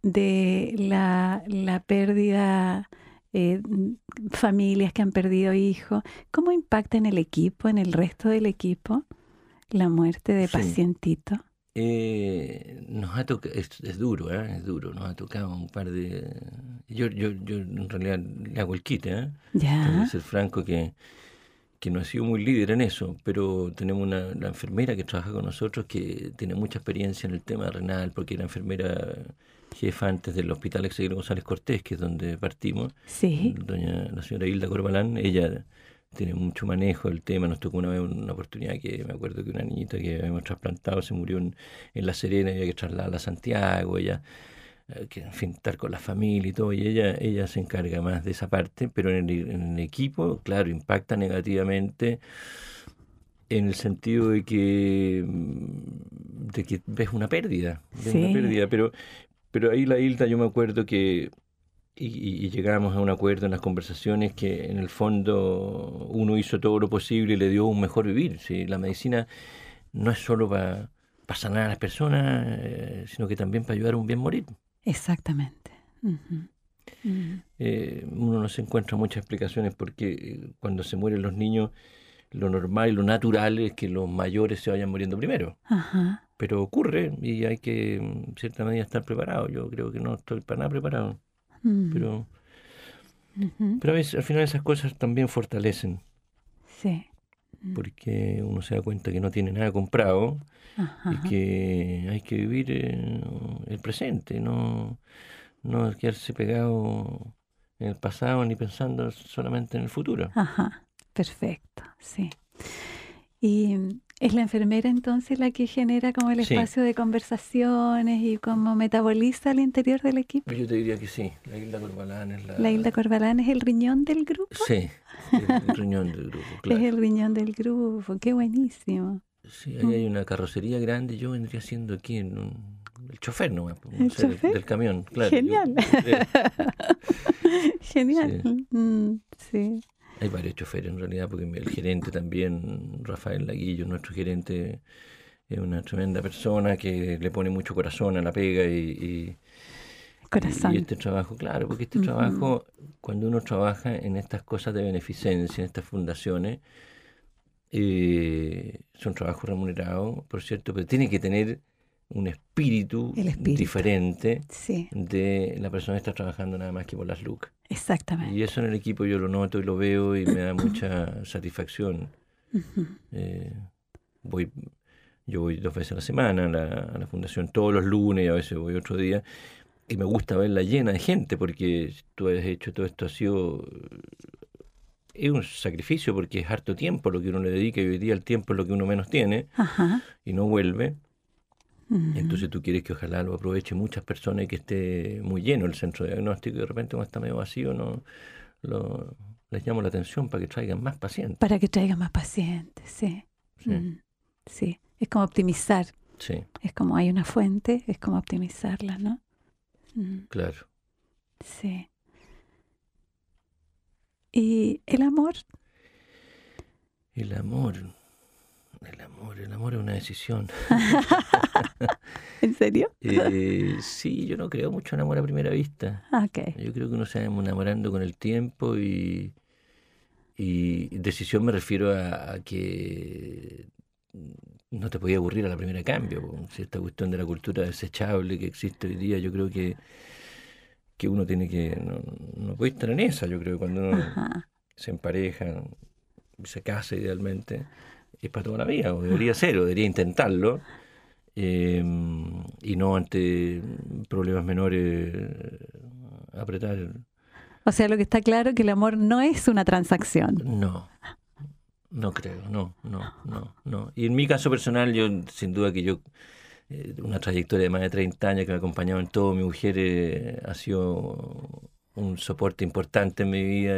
la pérdida, familias que han perdido hijos, ¿cómo impacta en el equipo, en el resto del equipo, la muerte de Pacientito? Nos ha tocado, es duro, es duro, nos ha tocado un par de... Yo en realidad le hago el quite, Ya. Tengo que ser franco que no ha sido muy líder en eso, pero tenemos la enfermera que trabaja con nosotros que tiene mucha experiencia en el tema renal, porque era enfermera jefa antes del Hospital Exequiel González Cortés, que es donde partimos. Sí. La señora Hilda Corbalán, ella tiene mucho manejo del tema. Nos tocó una vez una oportunidad que me acuerdo que una niñita que habíamos trasplantado se murió en La Serena y había que trasladarla a Santiago, ella, que en fin, estar con la familia y todo, y ella se encarga más de esa parte, pero en el equipo, claro, impacta negativamente en el sentido de que ves una pérdida, pero ahí la Hilda, yo me acuerdo que y llegamos a un acuerdo en las conversaciones que en el fondo uno hizo todo lo posible y le dio un mejor vivir. ¿Sí? La medicina no es solo para sanar a las personas, sino que también para ayudar a un bien morir. Exactamente. Uno no se encuentra muchas explicaciones porque cuando se mueren los niños, lo normal y lo natural es que los mayores se vayan muriendo primero. Pero ocurre y hay que en cierta medida estar preparado. Yo creo que no estoy para nada preparado. Pero a veces, al final esas cosas también fortalecen. Sí. Porque uno se da cuenta que no tiene nada comprado y que hay que vivir el presente, no quedarse pegado en el pasado ni pensando solamente en el futuro. Perfecto, sí. Y ¿Es la enfermera entonces la que genera como el Sí. espacio de conversaciones y como metaboliza al interior del equipo? Yo te diría que sí. La Hilda Corbalán es La Hilda Corbalán es el riñón del grupo. Sí, el riñón del grupo, claro. Es el riñón del grupo, qué buenísimo. Sí, ahí hay una carrocería grande. Yo vendría siendo aquí el chofer, ¿no? ¿El chofer? Del camión, claro. Genial. Genial. Sí. Hay varios choferes en realidad, porque el gerente también, Rafael Laguillo, nuestro gerente, es una tremenda persona que le pone mucho corazón a la pega y Corazón. y este trabajo, claro, porque este trabajo, cuando uno trabaja en estas cosas de beneficencia, en estas fundaciones, son trabajos remunerados, por cierto, pero tiene que tener un espíritu, El espíritu. diferente Sí, de la persona que está trabajando nada más que por las lucas. exactamente. Y eso en el equipo yo lo noto y lo veo y me da mucha satisfacción. Yo voy 2 veces a la semana a la fundación, todos los lunes, a veces voy otro día, y me gusta verla llena de gente, porque tú has hecho todo esto, es un sacrificio, porque es harto tiempo lo que uno le dedica, y hoy día el tiempo es lo que uno menos tiene, Ajá. y no vuelve. Entonces tú quieres que ojalá lo aprovechen muchas personas y que esté muy lleno el centro de diagnóstico, y de repente cuando está medio vacío les llamo la atención para que traigan más pacientes. Para que traiga más pacientes, sí. Sí. Sí, es como optimizar. Sí, Es como hay una fuente, es como optimizarla, ¿no? claro. Sí. ¿Y el amor? El amor es una decisión. ¿En serio? Sí, yo no creo mucho en amor a primera vista. Ok. Yo creo que uno se va enamorando con el tiempo y decisión me refiero a que no te podía aburrir a la primera cambio. Si esta cuestión de la cultura desechable que existe hoy día, yo creo que uno tiene que... No puede estar en esa, yo creo, cuando uno Ajá. se empareja y se casa idealmente, es para toda la vida, o debería ser, o debería intentarlo, y no ante problemas menores apretar. O sea, lo que está claro es que el amor no es una transacción. No creo, no. Y en mi caso personal, yo sin duda que una trayectoria de más de 30 años que me ha acompañado en todo, mi mujer ha sido un soporte importante en mi vida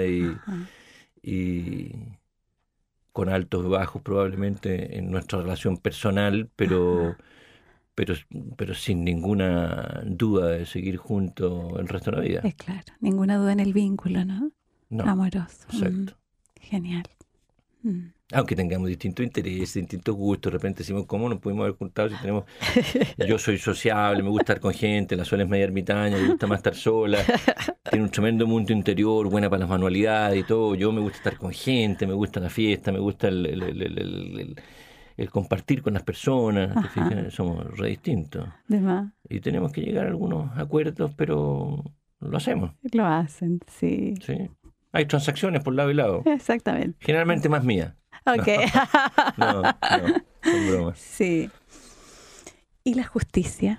y con altos y bajos probablemente en nuestra relación personal, pero sin ninguna duda de seguir juntos el resto de la vida. Es claro, ninguna duda en el vínculo, ¿no? No, Amoroso. exacto. Genial. Aunque tengamos distintos intereses, distintos gustos, de repente decimos, ¿cómo nos pudimos haber juntado si tenemos... Yo soy sociable, me gusta estar con gente, la Sol es media ermitaña, me gusta más estar sola, tiene un tremendo mundo interior, buena para las manualidades y todo, yo me gusta estar con gente, me gusta la fiesta, me gusta el compartir con las personas, ¿te fijas? Somos re distintos. De más. Y tenemos que llegar a algunos acuerdos, pero lo hacemos. Lo hacen, sí. ¿Sí? Hay transacciones por lado y lado, Exactamente. generalmente más mías. Ok. No, son bromas. Sí. ¿Y la justicia?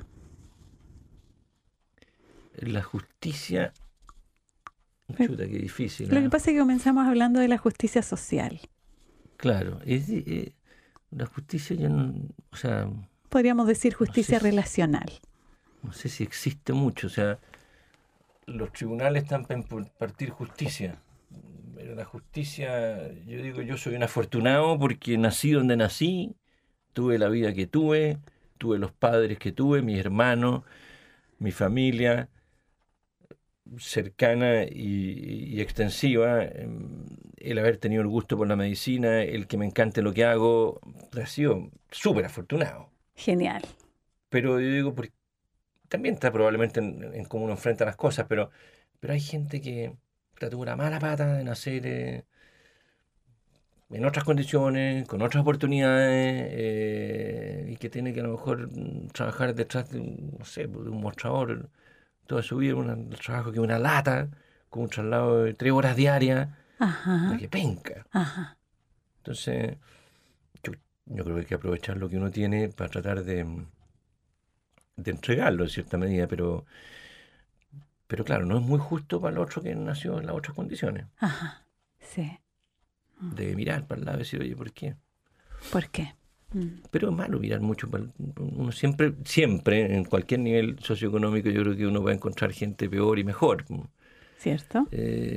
La justicia... Chuta, qué difícil. Lo que pasa es que comenzamos hablando de la justicia social. Claro, la justicia ya no... O sea, Podríamos decir justicia No sé si- relacional. no sé si existe mucho. O sea, los tribunales están para impartir justicia. Pero la justicia, yo digo, yo soy un afortunado porque nací donde nací, tuve la vida que tuve los padres que tuve, mis hermanos, mi familia cercana y extensiva, el haber tenido el gusto por la medicina, el que me encante lo que hago, ha sido súper afortunado. Genial. Pero yo digo, también está probablemente en cómo uno enfrenta las cosas, pero hay gente que tuvo una mala pata de nacer en otras condiciones, con otras oportunidades, y que tiene que a lo mejor trabajar detrás de no sé, de un mostrador toda su vida, un trabajo que es una lata, con un traslado de 3 horas diarias, Ajá. que penca. Ajá. Entonces, yo creo que hay que aprovechar lo que uno tiene para tratar de entregarlo en cierta medida, pero claro, no es muy justo para el otro que nació en las otras condiciones. Ajá. Sí. De mirar para el lado y decir, oye, ¿por qué? ¿Por qué? Pero es malo mirar mucho. Uno siempre, en cualquier nivel socioeconómico, yo creo que uno va a encontrar gente peor y mejor. ¿Cierto?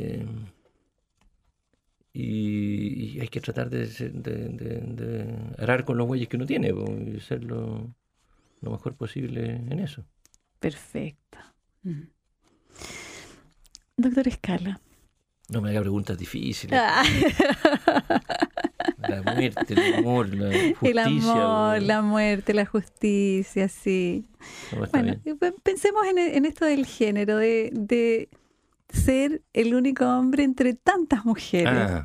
Y hay que tratar de arar con los bueyes que uno tiene y ser lo mejor posible en eso. Perfecto. Doctor Escala. No me haga preguntas difíciles. La muerte, el amor, la justicia. El amor, la muerte, la justicia, sí. No, bueno, bien. Pensemos en esto del género, de ser el único hombre entre tantas mujeres.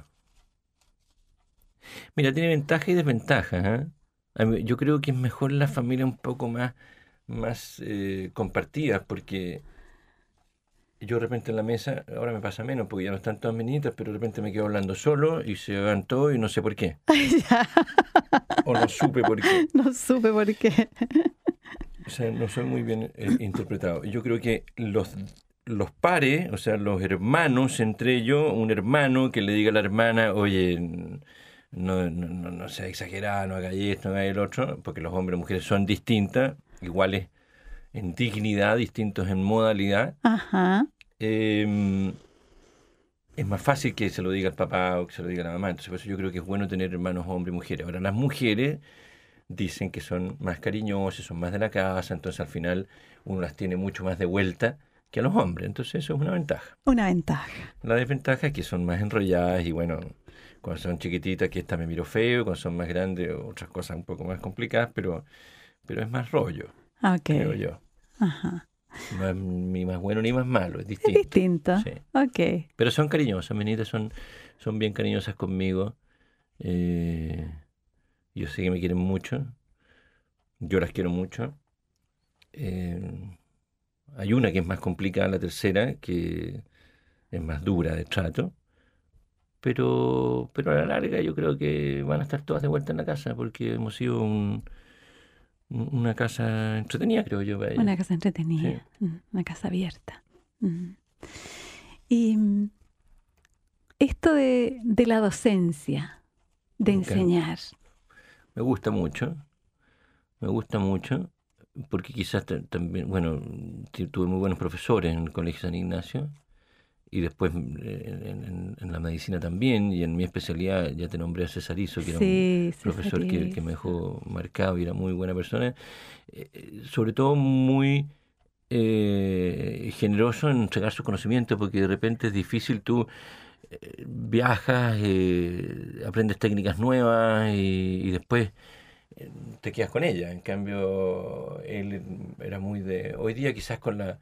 Mira, tiene ventajas y desventajas. Yo creo que es mejor la familia un poco más compartida, porque yo de repente en la mesa, ahora me pasa menos porque ya no están todas menitas, pero de repente me quedo hablando solo y se van todos y no sé por qué. O no supe por qué. No supe por qué. O sea, no soy muy bien interpretado. Yo creo que los pares, o sea, los hermanos entre ellos, un hermano que le diga a la hermana, oye, no sea exagerada, no haga esto, no haga el otro, porque los hombres y mujeres son distintas, iguales en dignidad, distintos en modalidad. Ajá. Es más fácil que se lo diga el papá o que se lo diga la mamá. Entonces, por eso yo creo que es bueno tener hermanos hombres y mujeres. Ahora, las mujeres dicen que son más cariñosas, son más de la casa, entonces al final uno las tiene mucho más de vuelta que a los hombres. Entonces, eso es una ventaja. Una ventaja. La desventaja es que son más enrolladas y bueno, cuando son chiquititas, que esta me miro feo, cuando son más grandes, otras cosas un poco más complicadas, pero es más rollo, creo yo. Ajá. No es ni más bueno ni más malo, es distinto. Es distinto. Sí. Ok. Pero son cariñosas, menitas son bien cariñosas conmigo. Yo sé que me quieren mucho. Yo las quiero mucho. Hay una que es más complicada, la tercera, que es más dura de trato. Pero a la larga yo creo que van a estar todas de vuelta en la casa, porque hemos sido una casa entretenida, creo yo. Para una casa entretenida, sí. Una casa abierta. Y esto de la docencia, de enseñar. Me gusta mucho, porque quizás también, bueno, tuve muy buenos profesores en el Colegio San Ignacio, y después en la medicina también, y en mi especialidad ya te nombré a Cesarizo, que era un profesor que me dejó marcado y era muy buena persona, sobre todo muy generoso en entregar sus conocimientos, porque de repente es difícil, tú viajas, aprendes técnicas nuevas y después te quedas con ellas. En cambio, él era muy de... Hoy día quizás con las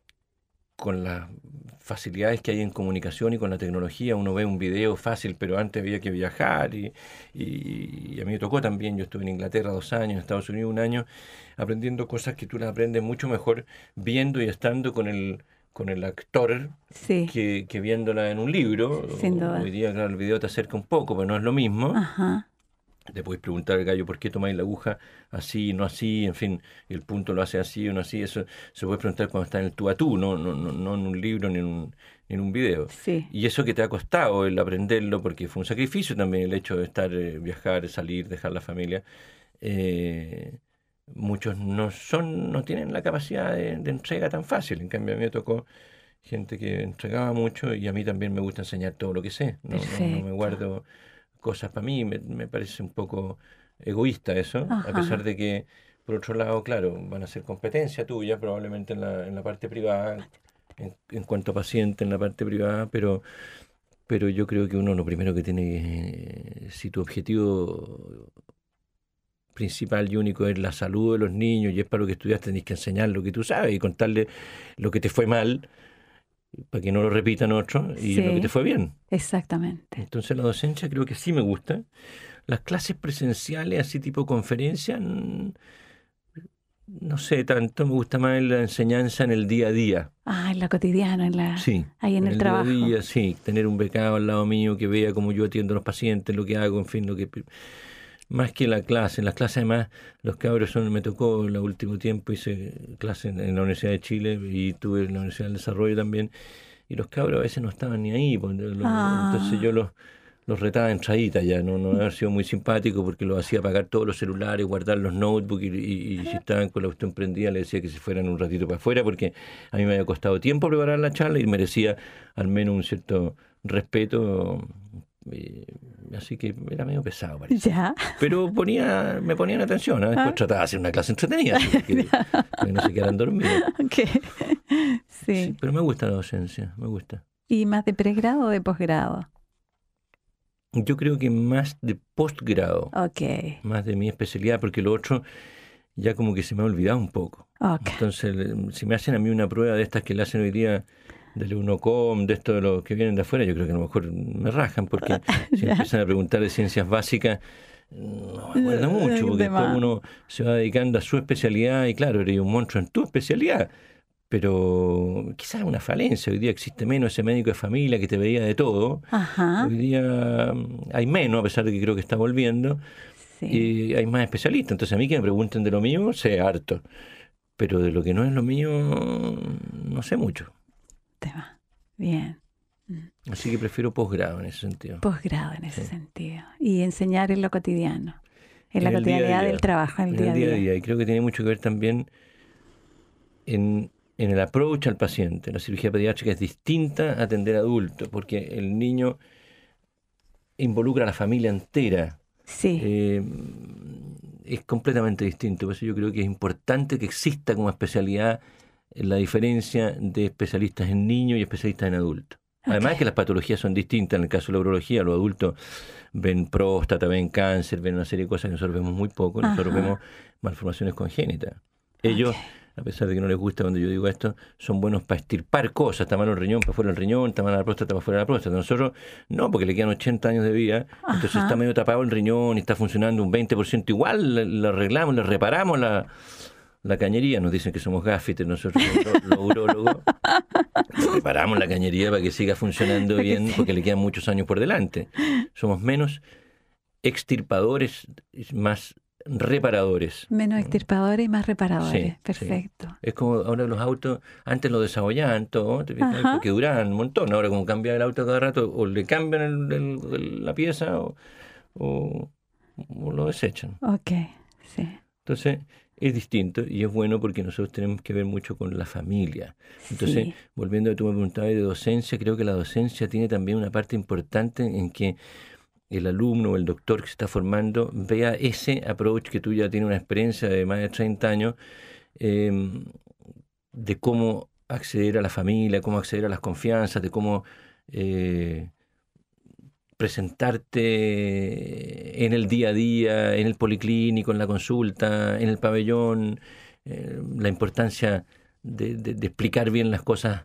facilidades que hay en comunicación y con la tecnología, uno ve un video fácil, pero antes había que viajar y a mí me tocó también. Yo estuve en Inglaterra 2 años, en Estados Unidos 1 año, aprendiendo cosas que tú las aprendes mucho mejor viendo y estando con el actor, sí, que viéndola en un libro. Sin duda. Hoy día, claro, el video te acerca un poco, pero no es lo mismo. Ajá. Te puedes preguntar al gallo por qué tomáis la aguja así, no así, en fin, el punto lo hace así o no así. Eso se puede preguntar cuando está en el tú a tú, no en un libro ni en un video. Sí. Y eso que te ha costado el aprenderlo, porque fue un sacrificio también el hecho de estar, viajar, salir, dejar la familia. Muchos no tienen la capacidad de entrega tan fácil. En cambio, a mí me tocó gente que entregaba mucho y a mí también me gusta enseñar todo lo que sé. No me guardo cosas para mí, me parece un poco egoísta eso. Ajá. A pesar de que, por otro lado, claro, van a ser competencia tuya probablemente en la parte privada, en cuanto a paciente en la parte privada, pero yo creo que uno lo primero que tiene, si tu objetivo principal y único es la salud de los niños y es para lo que estudiaste, tenés que enseñar lo que tú sabes y contarle lo que te fue mal para que no lo repitan otros y lo que te fue bien. Exactamente. Entonces la docencia creo que sí me gusta. Las clases presenciales, así tipo conferencia, no sé tanto, me gusta más la enseñanza en el día a día. En la cotidiana, sí, ahí en el trabajo. Día a día, sí, tener un becado al lado mío que vea cómo yo atiendo a los pacientes, lo que hago, en fin, lo que... Más que la clase. En las clases además los cabros me tocó el último tiempo, hice clase en la Universidad de Chile y tuve en la Universidad del Desarrollo también, y los cabros a veces no estaban ni ahí, entonces yo los retaba entradita ya, no haber sido muy simpático porque los hacía apagar todos los celulares, guardar los notebooks y si estaban con la cuestión prendida le decía que se fueran un ratito para afuera porque a mí me había costado tiempo preparar la charla y merecía al menos un cierto respeto, así que era medio pesado, parece. Ya. Pero me ponían atención, ¿eh? Después trataba de hacer una clase entretenida, así que no se quedaran dormidos. Okay. Sí, pero me gusta la docencia, me gusta. ¿Y más de pregrado o de posgrado? Yo creo que más de posgrado, Okay. más de mi especialidad, porque lo otro ya como que se me ha olvidado un poco. Okay. Entonces, si me hacen a mí una prueba de estas que le hacen hoy día del UNOCOM, de esto de los que vienen de afuera, yo creo que a lo mejor me rajan, porque si me empiezan a preguntar de ciencias básicas, no me acuerdo mucho, porque después uno se va dedicando a su especialidad y claro, eres un monstruo en tu especialidad. Pero quizás es una falencia. Hoy día existe menos ese médico de familia que te veía de todo. Ajá. Hoy día hay menos, a pesar de que creo que está volviendo. Sí. Y hay más especialistas. Entonces a mí que me pregunten de lo mío, sé harto. Pero de lo que no es lo mío, no sé mucho. Te va. Bien. Así que prefiero posgrado en ese sentido. Posgrado en ese Sí. sentido. Y enseñar en lo cotidiano. En la el día a cotidianidad día. del trabajo, en el día a día. Y creo que tiene mucho que ver también en el approach al paciente. La cirugía pediátrica es distinta a atender adultos, porque el niño involucra a la familia entera. Sí. Es completamente distinto. Por eso yo creo que es importante que exista como especialidad la diferencia de especialistas en niños y especialistas en adultos. Además que las patologías son distintas. En el caso de la urología, los adultos ven próstata, ven cáncer, ven una serie de cosas que nosotros vemos muy poco. Nosotros vemos malformaciones congénitas. Ellos, a pesar de que no les gusta cuando yo digo esto, son buenos para estirpar cosas. Está malo el riñón, para afuera el riñón, está mala la próstata, para afuera la próstata. Nosotros no, porque le quedan 80 años de vida. Entonces está medio tapado el riñón y está funcionando un 20% igual. Le arreglamos, le reparamos la cañería. Nos dicen que somos gaffetes nosotros, los urólogos. Le reparamos la cañería para que siga funcionando bien, porque le quedan muchos años por delante. Somos menos extirpadores, más reparadores. Menos extirpadores y más reparadores. Sí, Perfecto. sí. Es como ahora los autos, antes los desabollaban todo, porque duraban un montón. Ahora como cambia el auto cada rato, o le cambian la pieza o lo desechan. Ok, sí. Entonces es distinto y es bueno porque nosotros tenemos que ver mucho con la familia. Entonces, volviendo a tu pregunta de docencia, creo que la docencia tiene también una parte importante en que el alumno o el doctor que se está formando vea ese approach que tú ya tienes una experiencia de más de 30 años de cómo acceder a la familia, cómo acceder a las confianzas, de cómo presentarte en el día a día, en el policlínico, en la consulta, en el pabellón, la importancia de explicar bien las cosas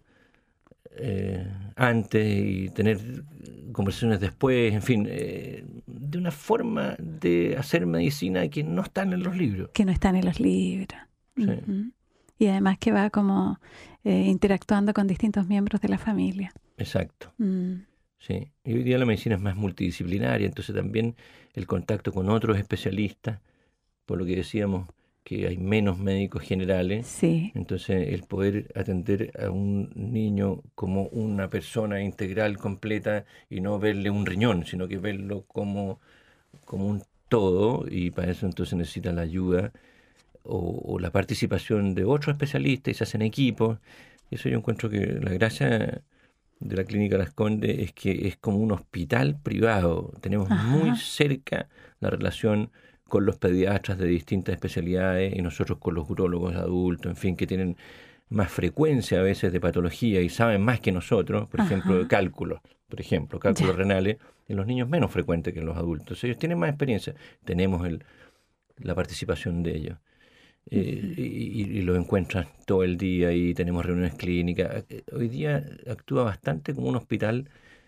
antes y tener conversaciones después, en fin, de una forma de hacer medicina que no están en los libros. Que no están en los libros. Sí. Y además que va como interactuando con distintos miembros de la familia. Exacto. Sí. Y hoy día la medicina es más multidisciplinaria, entonces también el contacto con otros especialistas, por lo que decíamos que hay menos médicos generales, Sí. entonces el poder atender a un niño como una persona integral, completa, y no verle un riñón, sino que verlo como un todo, y para eso entonces necesita la ayuda o la participación de otros especialistas y se hacen equipos. Eso yo encuentro que la gracia de la Clínica Las Condes es que es como un hospital privado. Tenemos muy cerca la relación con los pediatras de distintas especialidades y nosotros con los urólogos adultos, en fin, que tienen más frecuencia a veces de patología y saben más que nosotros, por ejemplo, de cálculos, cálculos renales, en los niños menos frecuente que en los adultos. Ellos tienen más experiencia, tenemos la participación de ellos. Y lo encuentran todo el día y tenemos reuniones clínicas. Hoy día actúa bastante como un hospital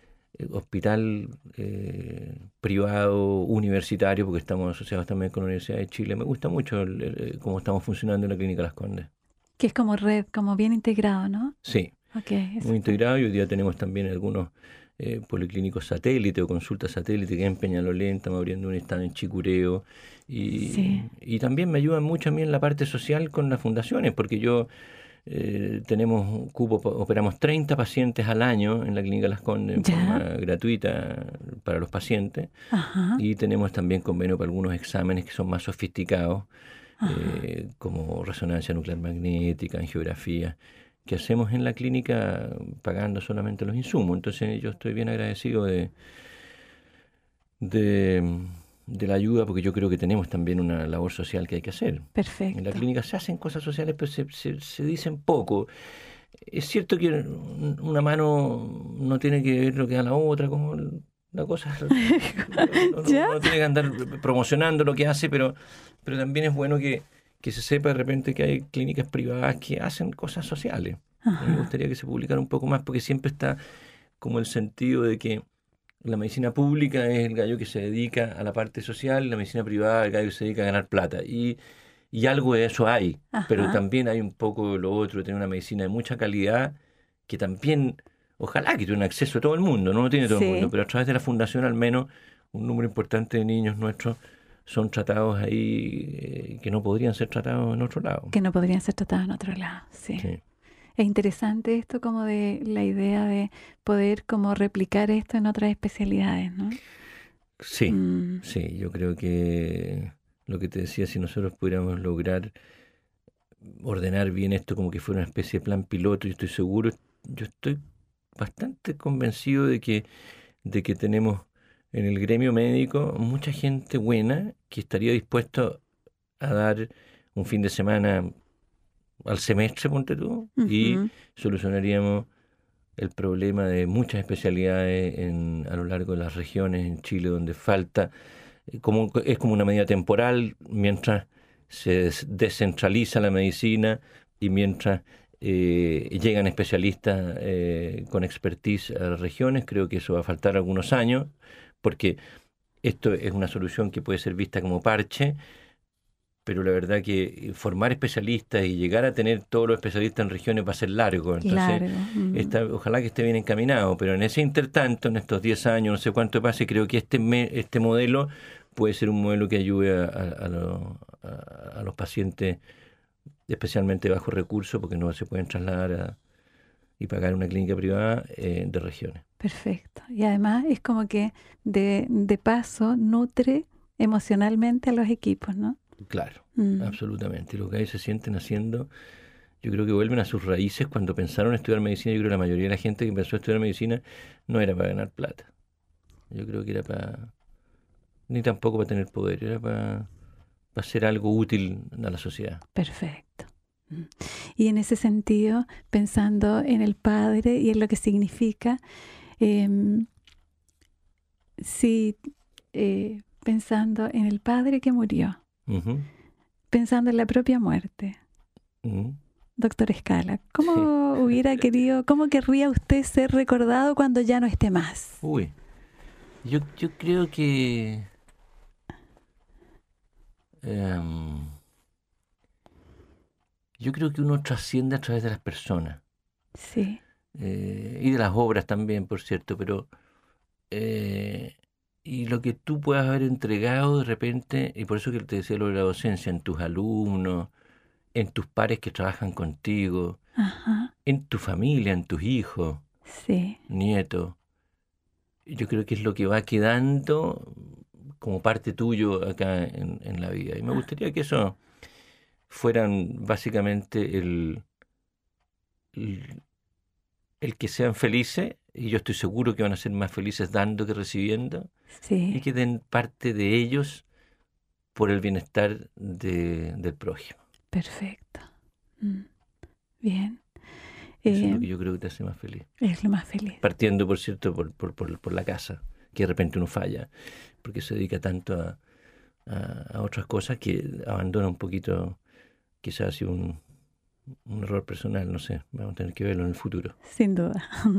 privado, universitario, porque estamos asociados también con la Universidad de Chile. Me gusta mucho cómo estamos funcionando en la Clínica Las Condes. Que es como red, como bien integrado, ¿no? Sí, muy integrado, y hoy día tenemos también algunos policlínicos satélite o consultas satélite que en Peñalolén, estamos abriendo un stand en Chicureo y también me ayudan mucho a mí en la parte social con las fundaciones, porque yo tenemos un cupo, operamos 30 pacientes al año en la Clínica Las Condes en forma gratuita para los pacientes. Ajá. Y tenemos también convenio para algunos exámenes que son más sofisticados, como resonancia nuclear magnética, angiografía, que hacemos en la clínica pagando solamente los insumos. Entonces yo estoy bien agradecido de la ayuda, porque yo creo que tenemos también una labor social que hay que hacer. Perfecto. En la clínica se hacen cosas sociales, pero se dicen poco. Es cierto que una mano no tiene que ver lo que da la otra, como la cosa. No tiene que andar promocionando lo que hace, pero también es bueno que se sepa de repente que hay clínicas privadas que hacen cosas sociales. Me gustaría que se publicara un poco más, porque siempre está como el sentido de que la medicina pública es el gallo que se dedica a la parte social, y la medicina privada el gallo que se dedica a ganar plata. Y algo de eso hay, pero también hay un poco de lo otro, de tener una medicina de mucha calidad, que también, ojalá que tenga acceso a todo el mundo, no lo tiene todo el mundo, pero a través de la fundación al menos un número importante de niños nuestros son tratados ahí que no podrían ser tratados en otro lado. Que no podrían ser tratados en otro lado, sí. Es interesante esto como de la idea de poder como replicar esto en otras especialidades, ¿no? Sí, sí, yo creo que lo que te decía, si nosotros pudiéramos lograr ordenar bien esto como que fuera una especie de plan piloto, yo estoy bastante convencido de que tenemos en el gremio médico mucha gente buena que estaría dispuesto a dar un fin de semana al semestre, ponte tú, y solucionaríamos el problema de muchas especialidades a lo largo de las regiones en Chile donde falta, es como una medida temporal mientras se descentraliza la medicina y mientras llegan especialistas con expertise a las regiones. Creo que eso va a faltar algunos años, porque esto es una solución que puede ser vista como parche, pero la verdad que formar especialistas y llegar a tener todos los especialistas en regiones va a ser largo. Entonces, ojalá que esté bien encaminado, pero en ese intertanto, en estos 10 años, no sé cuánto pase, creo que este modelo puede ser un modelo que ayude a los pacientes, especialmente de bajos recursos, porque no se pueden trasladar y pagar una clínica privada de regiones. Perfecto. Y además es como que de paso nutre emocionalmente a los equipos, ¿no? Claro, absolutamente. Y lo que ahí se sienten haciendo, yo creo que vuelven a sus raíces. Cuando pensaron estudiar medicina, yo creo que la mayoría de la gente que empezó a estudiar medicina no era para ganar plata. Yo creo que era ni tampoco para tener poder, era para hacer algo útil a la sociedad. Perfecto. Y en ese sentido, pensando en el padre y en lo que significa, pensando en el padre que murió, pensando en la propia muerte, doctor Escala, ¿cómo hubiera querido, cómo querría usted ser recordado cuando ya no esté más? Uy, yo creo que uno trasciende a través de las personas. Sí. Y de las obras también, por cierto, pero y lo que tú puedas haber entregado de repente, y por eso que te decía lo de la docencia, en tus alumnos, en tus pares que trabajan contigo, en tu familia, en tus hijos, nietos. Yo creo que es lo que va quedando como parte tuyo acá en la vida. Y me gustaría que eso fueran básicamente el que sean felices, y yo estoy seguro que van a ser más felices dando que recibiendo, y que den parte de ellos por el bienestar del prójimo. Perfecto. Bien. Eso es lo que yo creo que te hace más feliz. Es lo más feliz. Partiendo, por cierto, por la casa, que de repente uno falla, porque se dedica tanto a otras cosas que abandona un poquito, quizás ha sido un error personal, no sé, vamos a tener que verlo en el futuro. Sin duda.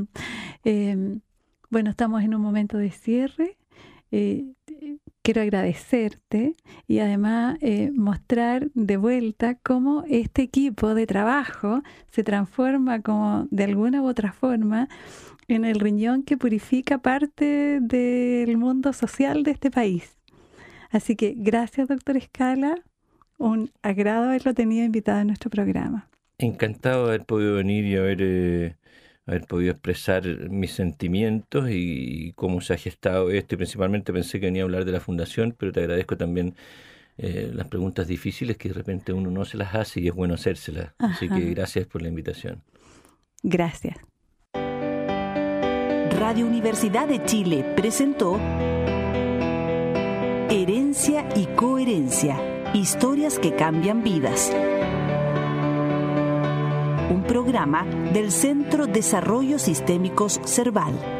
Bueno, estamos en un momento de cierre. Quiero agradecerte y además mostrar de vuelta cómo este equipo de trabajo se transforma como de alguna u otra forma en el riñón que purifica parte del mundo social de este país. Así que gracias, doctor Escala. Un agrado haberlo tenido invitado en nuestro programa. Encantado de haber podido venir y haber podido expresar mis sentimientos y cómo se ha gestado esto. Y principalmente pensé que venía a hablar de la fundación, pero te agradezco también las preguntas difíciles que de repente uno no se las hace y es bueno hacérselas. Ajá. Así que gracias por la invitación. Gracias. Radio Universidad de Chile presentó Herencia y Coherencia, historias que cambian vidas. Un programa del Centro Desarrollo Sistémicos Cerval.